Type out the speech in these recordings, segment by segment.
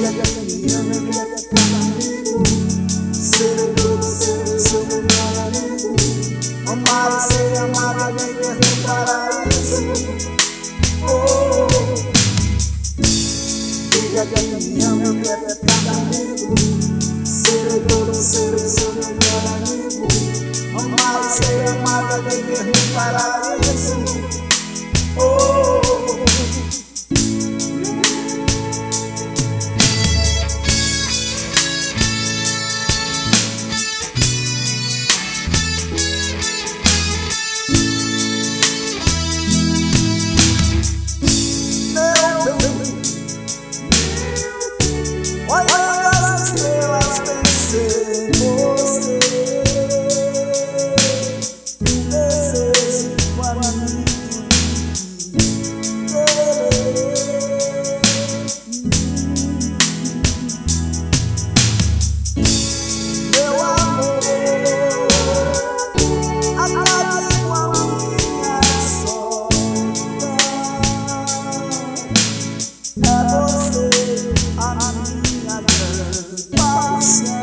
Diga que me ama, diga que tá comigo. Ser todo seu melhor amigo. Amar e ser amado, viver no paraíso. Diga que me ama, diga que tá comigo. Ser todo seu melhor amigo. Amar e ser amado, viver no paraíso. Olhando as estrelas, pensei em você. Desejo para mim meu amor, acabe com a minha solidão. É você a minha grande paixão.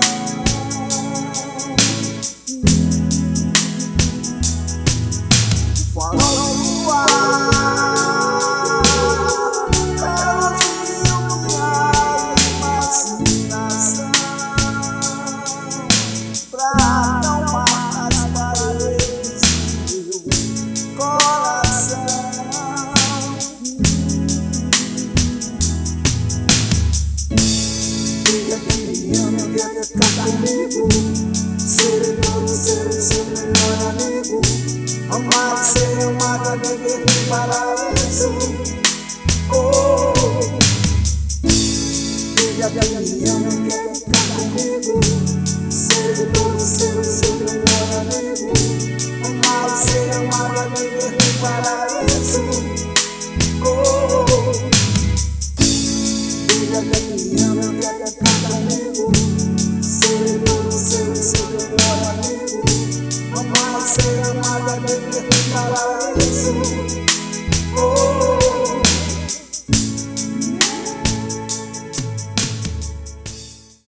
Farol no ar, reluziu minha imaginação pra acalmar as paredes do meu coração. Diga que me ama, diga que tá comigo. Ser todo seu melhor amigo. Amar e ser amado, viver no paraíso. Diga que me ama, diga que tá comigo. Ser todo seu melhor amigo. Amar e ser amado, viver no paraíso. Diga que me ama, diga que tá comigo. Ser todo seu melhor amigo.